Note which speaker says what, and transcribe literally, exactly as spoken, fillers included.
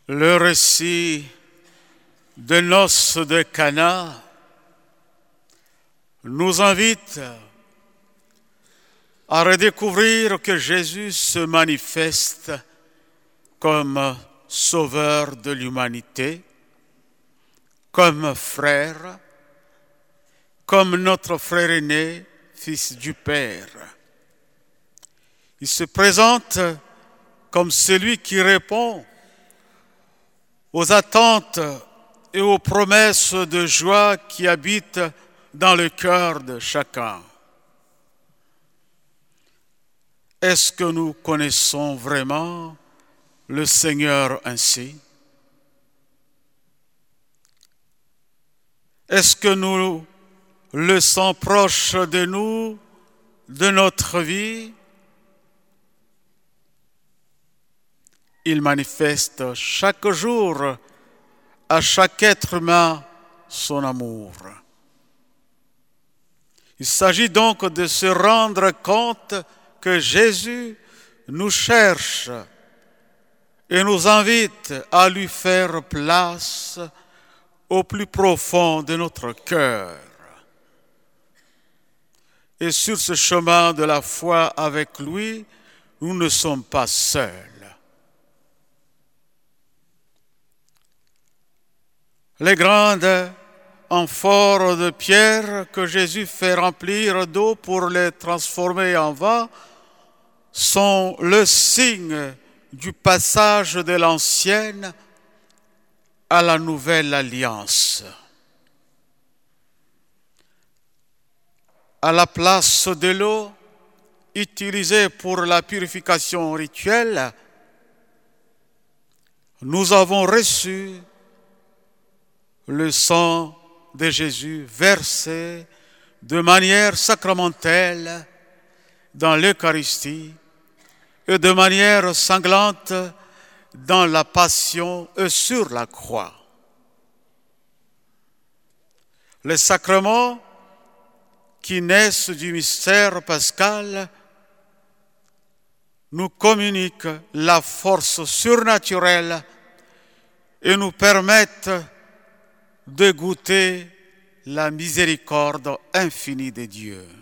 Speaker 1: Le récit de noces de Cana nous invite à redécouvrir que Jésus se manifeste comme sauveur de l'humanité, comme frère, comme notre frère aîné, fils du Père. Il se présente comme celui qui répond aux attentes et aux promesses de joie qui habitent dans le cœur de chacun. Est-ce que nous connaissons vraiment le Seigneur ainsi? Est-ce que nous le sentons proche de nous, de notre vie? Il manifeste chaque jour à chaque être humain son amour. Il s'agit donc de se rendre compte que Jésus nous cherche et nous invite à lui faire place au plus profond de notre cœur. Et sur ce chemin de la foi avec lui, nous ne sommes pas seuls. Les grandes amphores de pierre que Jésus fait remplir d'eau pour les transformer en vin sont le signe du passage de l'ancienne à la nouvelle alliance. À la place de l'eau utilisée pour la purification rituelle, nous avons reçu le sang de Jésus versé de manière sacramentelle dans l'Eucharistie et de manière sanglante dans la passion et sur la croix. Les sacrements qui naissent du mystère pascal nous communiquent la force surnaturelle et nous permettent de goûter la miséricorde infinie de Dieu.